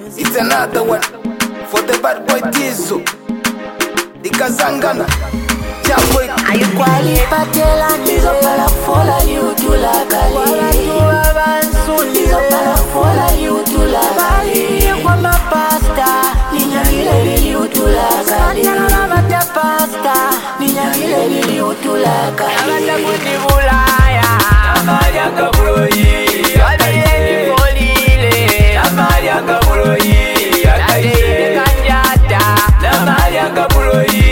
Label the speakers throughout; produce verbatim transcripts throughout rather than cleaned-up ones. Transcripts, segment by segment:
Speaker 1: It's another one for the bad boy Tizo Ikazangana Jamboy
Speaker 2: Ayukwalipatela ndizo para fola yutula kali ndizo para fola yutula kali kwa mapasta ninyangile niliutula kali nalabata pasta ninyangile niliutula kali nalata kunibulaya Amalia kaburoyi Adile nifolile Amalia kaburoyi Adile kanjata Amalia kaburoyi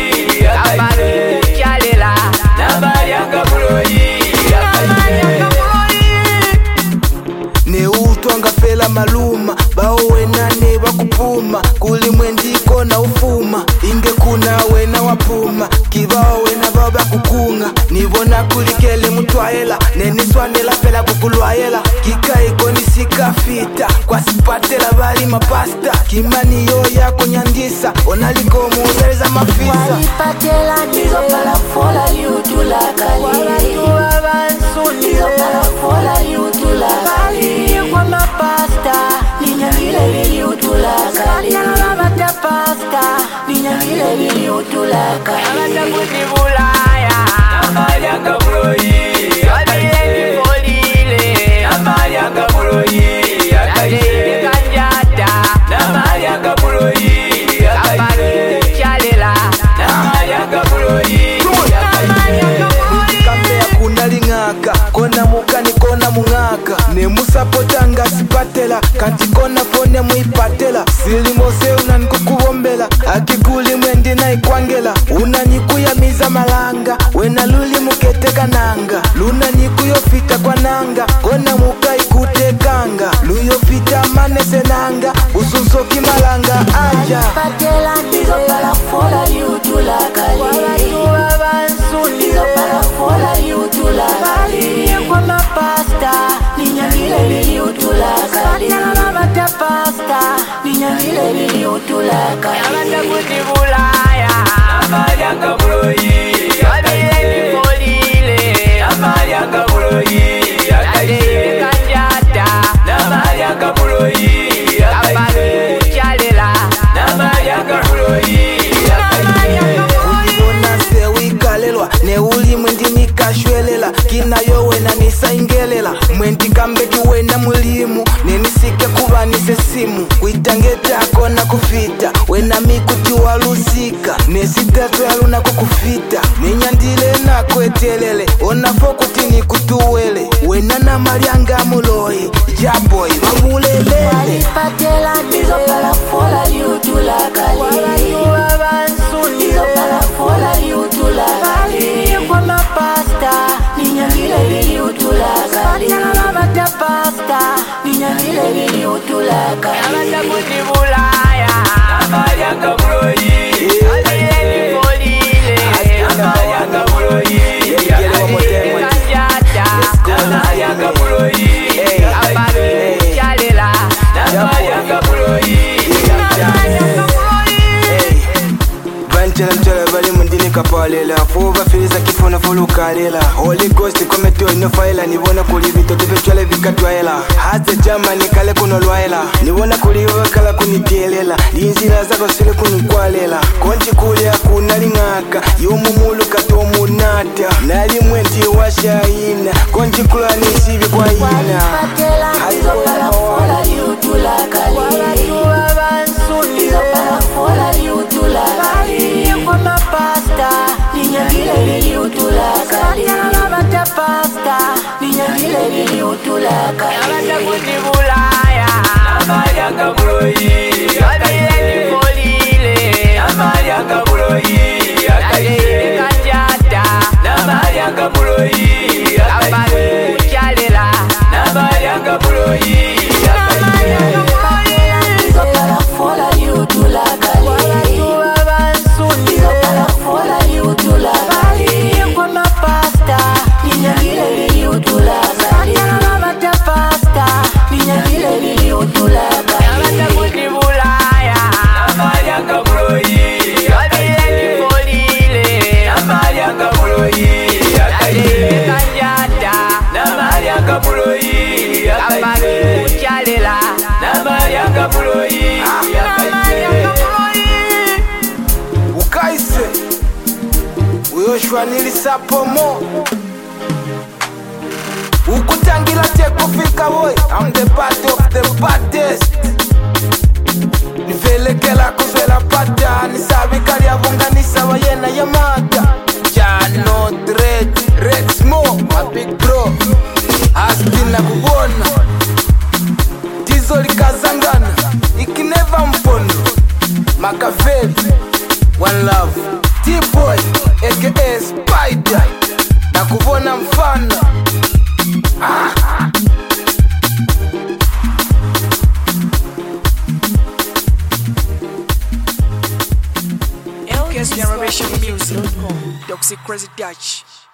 Speaker 1: Neutwangapela maluma baowenane bakupuma kuli mwendiko na ufuma inge kuna wena wapuma kibao wena baba kukunga nibona kulikele mutwaela neniswanela pela kukulwaela kikaiko nisikafita kwa sipatela bali mapasta kimani yo yako nyandisa onaliko muzeleza mafisa
Speaker 2: Walipatela ndizo para fola yutula kali ndizo para fola yutula kali kwa mapasta ninyangile niliutula kali nalabata pasta ninyangile niliutula kali nalata kunibulaya Amalia kaburoyi Adile nifolile Amalia kaburoyi Adile kanjata Amalia kaburoyi Adile kuchalela Amalia kaburoyi
Speaker 1: Kambea kunalingaka kona mukani kona mungaka nemusapotanga sipatela kanti kona fone muipatela silimose unanikukubombela akikuli mwendi na ikwangela unanyikuyamiza malanga wena luli muketeka nanga luna nikuyofita kwa nanga kona muka ikutekanga luyofita manese nanga usunsoki malanga aja
Speaker 2: Patela ndizo para fola yutula kali ndizo para fola yutula kali kwa mapasta ninyangile niliutula kali nalabata pasta ninyangile niliutula kali nalata kunibulaya Amalia kaburoyi Adile nifolile Amalia kaburoyi Adile kanjata Amalia kaburoyi Adile kuchalela Amalia kaburoyi
Speaker 1: Ulibona neuli mwendi nikashwelela kinayo wena nisaingelela mwendi kambeki wena mulimu nenisike kuba nisesimu kuitangetako na kufita wena mikuti walusika nesitatu yaluna kukufita nenyandile nakwetelele onafo kuti nikutuwele wena na malianga muloyi Jamboy mamulelele
Speaker 2: Walipatela ndizo para fola yutula kali ndizo para fola yutula kali kwa mapasta ninyangile niliutula kali nalabata pasta ninyangile niliutula kali nalata kunibulaya Amalia kaburoyi Adile nifolile Amalia kaburoyi Adile kanjata Amalia kaburoyi Adile kuchalela Amalia kaburoyi
Speaker 1: Vanchela mchala bali mundini kapalela Fuba filiza kifuna fulukalela Holy Ghost kometo inofaila Nibona kuli vito tibechwale vikatwaela Haze jama nikale kunolwaela Nibona kuli wakala kunitielela Linzila zako sile kunikwalela Konchi kuli hakuna lingaka Yumumulu katomu nata Nali mwenti wa shaina Konchi kula nisivi kwa ina
Speaker 2: Walipatela ndizo para fola yutula kali ndizo para fola yutula kali kwa mapasta ninyangile niliutula kali nalabata pasta ninyangile niliutula kali nalata kunibulaya Amalia kaburoyi Adile nifolile Amalia kaburoyi Adile kanjata Amalia kaburoyi Adile kuchalela Amalia kaburoyi ndizo para fola yutula kali ndizo para fola yutula kali kwa mapasta ninyangile niliutula kali nalabata pasta ninyangile
Speaker 1: kichwa nilisapomo ukutangila tekufika boy I'm the party of the baddest nivelekela kuzwela pata nisabikali avunganisa wayena yamata Jano Dread Red Smo my big bro Astina kubona Tizo likazangana ikineva mpondo Makaveli One Love T-Boy aka Spider na kubona mfano ah.
Speaker 3: Generation Music, Toxic Crazy Dutch.